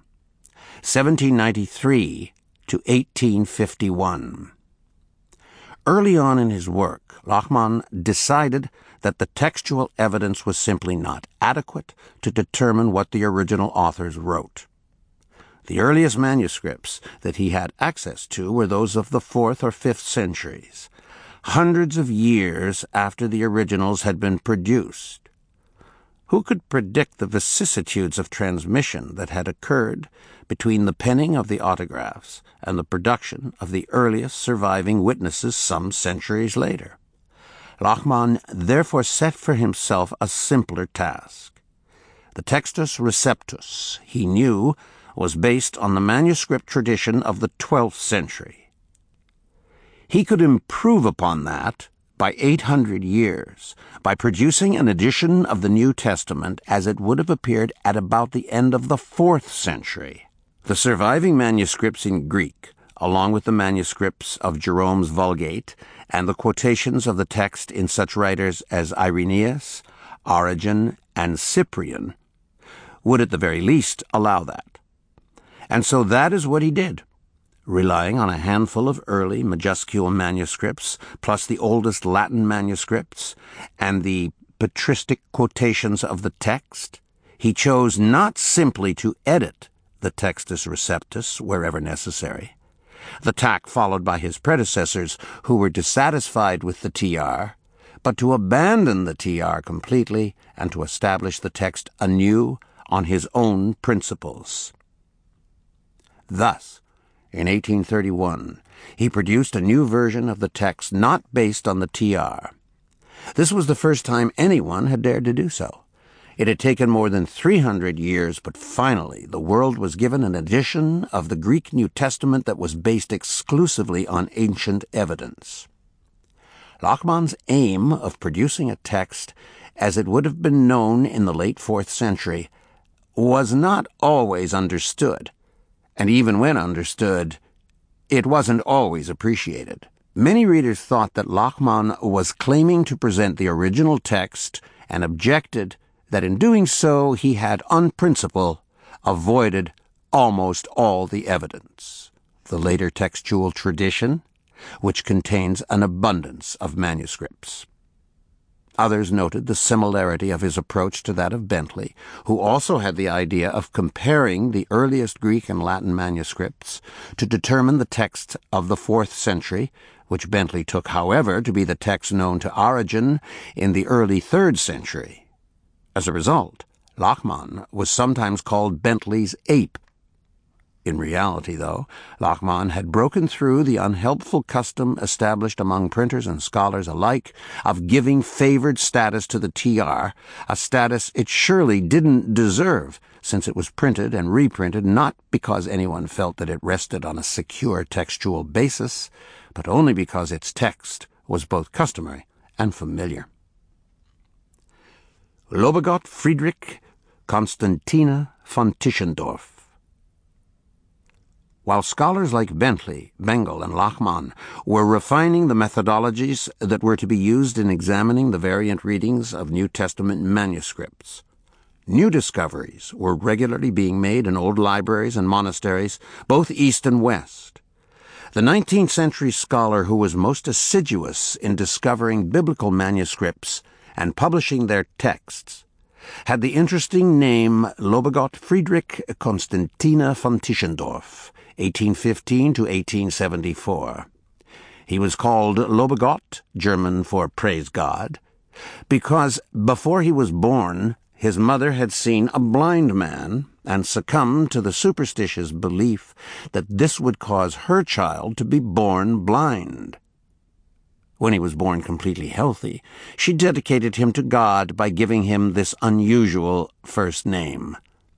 A: 1793 to 1851. Early on in his work, Lachmann decided that the textual evidence was simply not adequate to determine what the original authors wrote. The earliest manuscripts that he had access to were those of the 4th or 5th centuries, hundreds of years after the originals had been produced. Who could predict the vicissitudes of transmission that had occurred between the penning of the autographs and the production of the earliest surviving witnesses some centuries later? Lachmann therefore set for himself a simpler task. The Textus Receptus, he knew, was based on the manuscript tradition of the 12th century. He could improve upon that by 800 years, by producing an edition of the New Testament as it would have appeared at about the end of the 4th century. The surviving manuscripts in Greek, along with the manuscripts of Jerome's Vulgate and the quotations of the text in such writers as Irenaeus, Origen, and Cyprian, would at the very least allow that. And so that is what he did, relying on a handful of early majuscule manuscripts, plus the oldest Latin manuscripts, and the patristic quotations of the text. He chose not simply to edit the Textus Receptus wherever necessary, the tack followed by his predecessors who were dissatisfied with the TR, but to abandon the TR completely and to establish the text anew on his own principles. Thus, in 1831, he produced a new version of the text not based on the TR. This was the first time anyone had dared to do so. It had taken more than 300 years, but finally the world was given an edition of the Greek New Testament that was based exclusively on ancient evidence. Lachmann's aim of producing a text as it would have been known in the late 4th century was not always understood, and even when understood, it wasn't always appreciated. Many readers thought that Lachmann was claiming to present the original text and objected that in doing so he had, on principle, avoided almost all the evidence. The later textual tradition, which contains an abundance of manuscripts. Others noted the similarity of his approach to that of Bentley, who also had the idea of comparing the earliest Greek and Latin manuscripts to determine the text of the 4th century, which Bentley took, however, to be the text known to Origen in the early 3rd century. As a result, Lachmann was sometimes called Bentley's ape. In reality, though, Lachmann had broken through the unhelpful custom established among printers and scholars alike of giving favored status to the TR, a status it surely didn't deserve, since it was printed and reprinted not because anyone felt that it rested on a secure textual basis, but only because its text was both customary and familiar. Lobegott Friedrich Constantina von Tischendorf. While scholars like Bentley, Bengel, and Lachmann were refining the methodologies that were to be used in examining the variant readings of New Testament manuscripts, new discoveries were regularly being made in old libraries and monasteries, both east and west. the 19th century scholar who was most assiduous in discovering biblical manuscripts and publishing their texts, had the interesting name Lobegott Friedrich Constantina von Tischendorf, 1815 to 1874. He was called Lobegott, German for praise God, because before he was born, his mother had seen a blind man and succumbed to the superstitious belief that this would cause her child to be born blind. When he was born completely healthy, she dedicated him to God by giving him this unusual first name.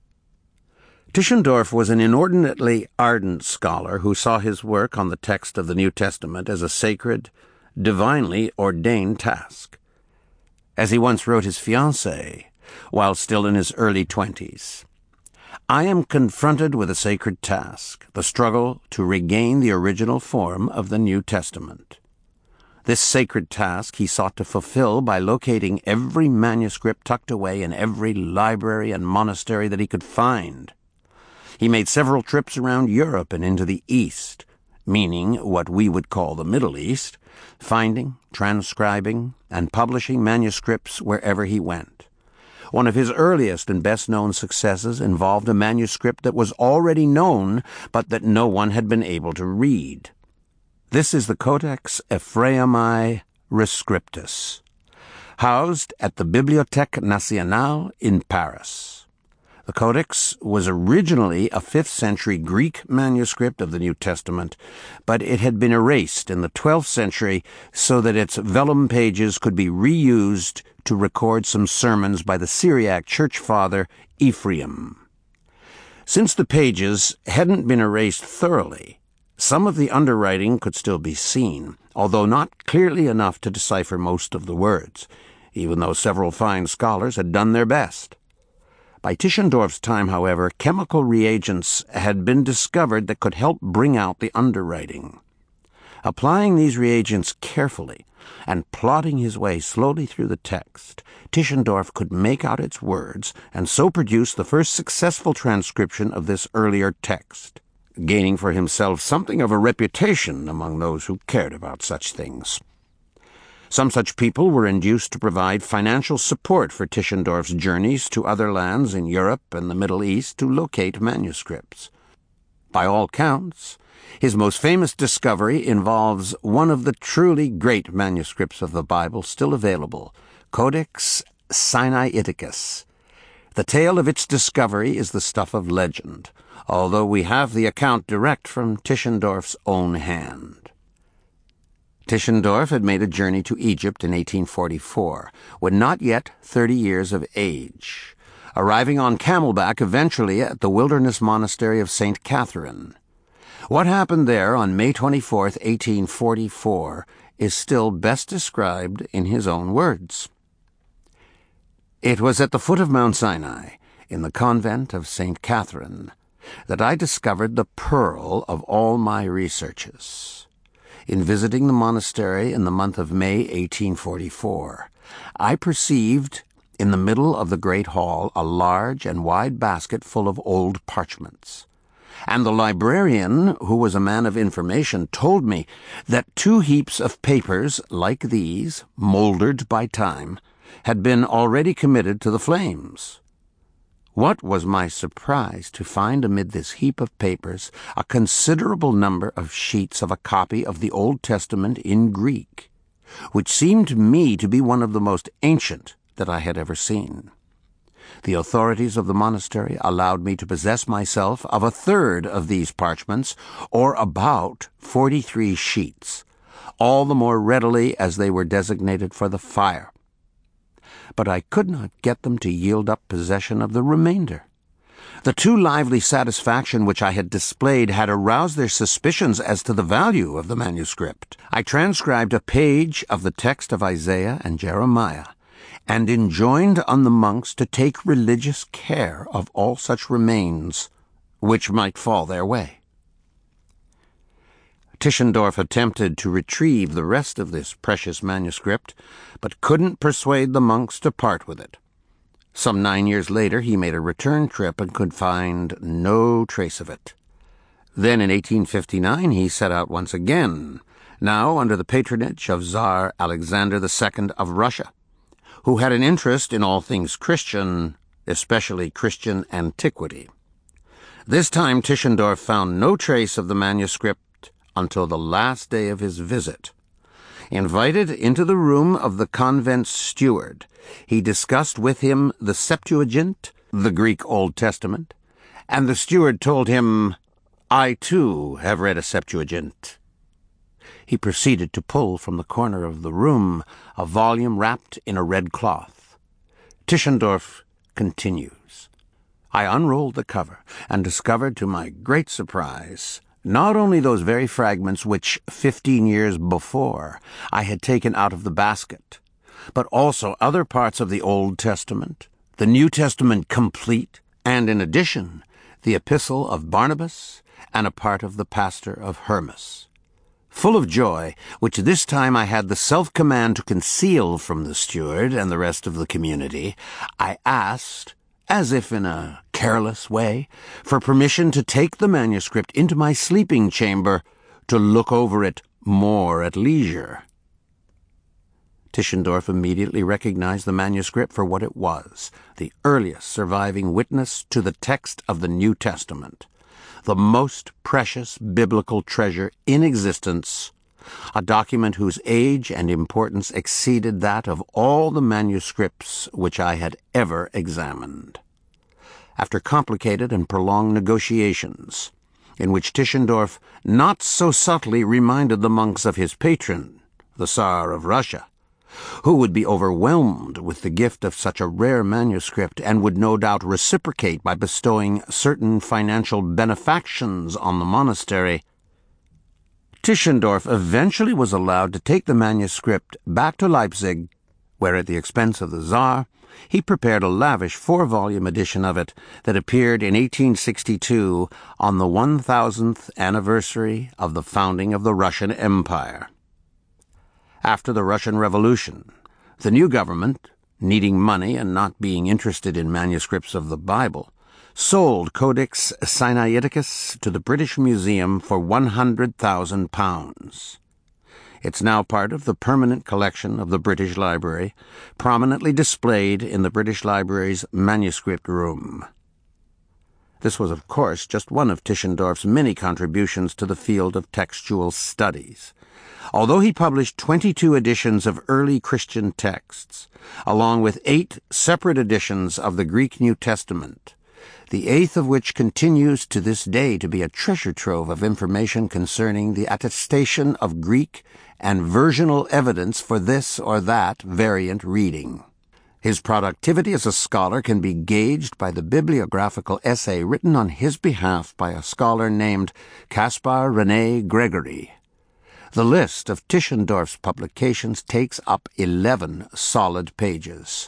A: Tischendorf was an inordinately ardent scholar who saw his work on the text of the New Testament as a sacred, divinely ordained task. As he once wrote his fiancée, while still in his early 20s, "I am confronted with a sacred task, the struggle to regain the original form of the New Testament." This sacred task he sought to fulfill by locating every manuscript tucked away in every library and monastery that he could find. He made several trips around Europe and into the East, meaning what we would call the Middle East, finding, transcribing, and publishing manuscripts wherever he went. One of his earliest and best-known successes involved a manuscript that was already known, but that no one had been able to read. This is the Codex Ephraemi Rescriptus, housed at the Bibliothèque Nationale in Paris. The Codex was originally a 5th century Greek manuscript of the New Testament, but it had been erased in the 12th century so that its vellum pages could be reused to record some sermons by the Syriac church father Ephraim. Since the pages hadn't been erased thoroughly, some of the underwriting could still be seen, although not clearly enough to decipher most of the words, even though several fine scholars had done their best. By Tischendorf's time, however, chemical reagents had been discovered that could help bring out the underwriting. Applying these reagents carefully and plotting his way slowly through the text, Tischendorf could make out its words and so produce the first successful transcription of this earlier text, gaining for himself something of a reputation among those who cared about such things. Some such people were induced to provide financial support for Tischendorf's journeys to other lands in Europe and the Middle East to locate manuscripts. By all counts, his most famous discovery involves one of the truly great manuscripts of the Bible still available, Codex Sinaiticus. The tale of its discovery is the stuff of legend, although we have the account direct from Tischendorf's own hand. Tischendorf had made a journey to Egypt in 1844, when not yet 30 years of age, arriving on camelback eventually at the wilderness monastery of St. Catherine. What happened there on May 24, 1844, is still best described in his own words. "It was at the foot of Mount Sinai, in the convent of St. Catherine, that I discovered the pearl of all my researches. In visiting the monastery in the month of May 1844, I perceived in the middle of the great hall a large and wide basket full of old parchments, and the librarian, who was a man of information, told me that 2 heaps of papers like these, mouldered by time, had been already committed to the flames. What was my surprise to find amid this heap of papers a considerable number of sheets of a copy of the Old Testament in Greek, which seemed to me to be one of the most ancient that I had ever seen. The authorities of the monastery allowed me to possess myself of 1/3 of these parchments, or about 43 sheets, all the more readily as they were designated for the fire. But I could not get them to yield up possession of the remainder. The too lively satisfaction which I had displayed had aroused their suspicions as to the value of the manuscript. I transcribed a page of the text of Isaiah and Jeremiah, and enjoined on the monks to take religious care of all such remains which might fall their way." Tischendorf attempted to retrieve the rest of this precious manuscript, but couldn't persuade the monks to part with it. Some 9 years later he made a return trip and could find no trace of it. Then in 1859 he set out once again, now under the patronage of Tsar Alexander II of Russia, who had an interest in all things Christian, especially Christian antiquity. This time Tischendorf found no trace of the manuscript until the last day of his visit. Invited into the room of the convent steward, he discussed with him the Septuagint, the Greek Old Testament, and the steward told him, "I too have read a Septuagint." He proceeded to pull from the corner of the room a volume wrapped in a red cloth. Tischendorf continues, "I unrolled the cover and discovered to my great surprise not only those very fragments which 15 years before I had taken out of the basket, but also other parts of the Old Testament, the New Testament complete, and in addition, the Epistle of Barnabas and a part of the Pastor of Hermas. Full of joy, which this time I had the self-command to conceal from the steward and the rest of the community, I asked, as if in a careless way, for permission to take the manuscript into my sleeping chamber to look over it more at leisure." Tischendorf immediately recognized the manuscript for what it was, the earliest surviving witness to the text of the New Testament, the most precious biblical treasure in existence, a document whose age and importance exceeded that of all the manuscripts which I had ever examined. After complicated and prolonged negotiations, in which Tischendorf not so subtly reminded the monks of his patron, the Tsar of Russia, who would be overwhelmed with the gift of such a rare manuscript and would no doubt reciprocate by bestowing certain financial benefactions on the monastery, Tischendorf eventually was allowed to take the manuscript back to Leipzig, where at the expense of the Tsar, he prepared a lavish 4-volume edition of it that appeared in 1862 on the 1000th anniversary of the founding of the Russian Empire. After the Russian Revolution, the new government, needing money and not being interested in manuscripts of the Bible, sold Codex Sinaiticus to the British Museum for £100,000. It's now part of the permanent collection of the British Library, prominently displayed in the British Library's manuscript room. This was, of course, just one of Tischendorf's many contributions to the field of textual studies. Although he published 22 editions of early Christian texts, along with 8 separate editions of the Greek New Testament, the 8th of which continues to this day to be a treasure trove of information concerning the attestation of Greek and versional evidence for this or that variant reading. His productivity as a scholar can be gauged by the bibliographical essay written on his behalf by a scholar named Caspar René Gregory. The list of Tischendorf's publications takes up 11 solid pages.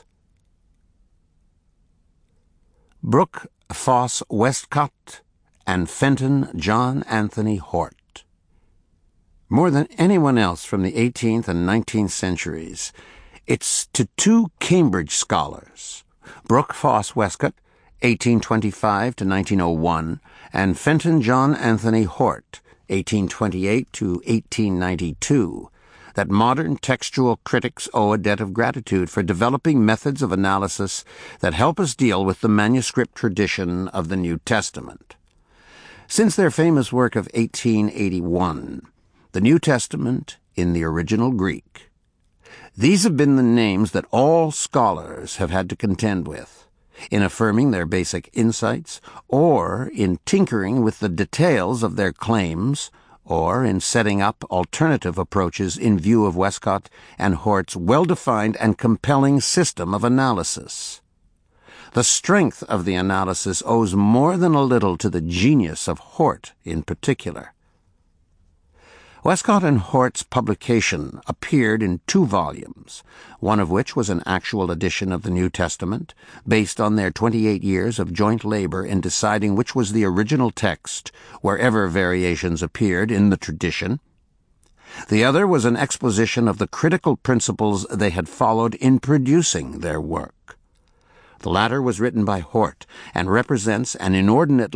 A: Brooke Foss Westcott and Fenton John Anthony Hort. More than anyone else from the 18th and 19th centuries, it's to 2 Cambridge scholars, Brooke Foss Westcott, 1825 to 1901, and Fenton John Anthony Hort, 1828 to 1892, that modern textual critics owe a debt of gratitude for developing methods of analysis that help us deal with the manuscript tradition of the New Testament. Since their famous work of 1881, The New Testament in the Original Greek, these have been the names that all scholars have had to contend with, in affirming their basic insights, or in tinkering with the details of their claims, or in setting up alternative approaches in view of Westcott and Hort's well-defined and compelling system of analysis. The strength of the analysis owes more than a little to the genius of Hort in particular. Westcott and Hort's publication appeared in 2 volumes, one of which was an actual edition of the New Testament, based on their 28 years of joint labor in deciding which was the original text, wherever variations appeared in the tradition. The other was an exposition of the critical principles they had followed in producing their work. The latter was written by Hort and represents an inordinately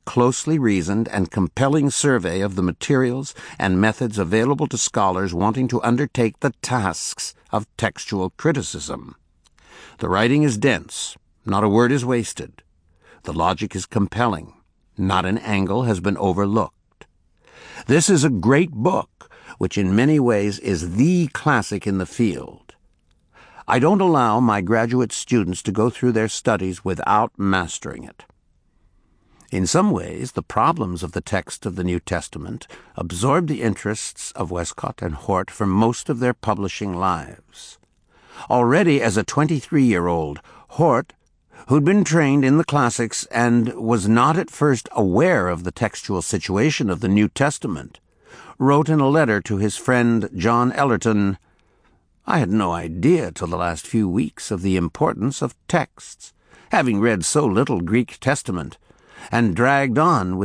A: closely reasoned and compelling survey of the materials and methods available to scholars wanting to undertake the tasks of textual criticism. The writing is dense, not a word is wasted. The logic is compelling, not an angle has been overlooked. This is a great book, which in many ways is the classic in the field. I don't allow my graduate students to go through their studies without mastering it. In some ways, the problems of the text of the New Testament absorbed the interests of Westcott and Hort for most of their publishing lives. Already as a 23-year-old, Hort, who'd been trained in the classics and was not at first aware of the textual situation of the New Testament, wrote in a letter to his friend John Ellerton, "I had no idea till the last few weeks of the importance of texts, having read so little Greek Testament, and dragged on with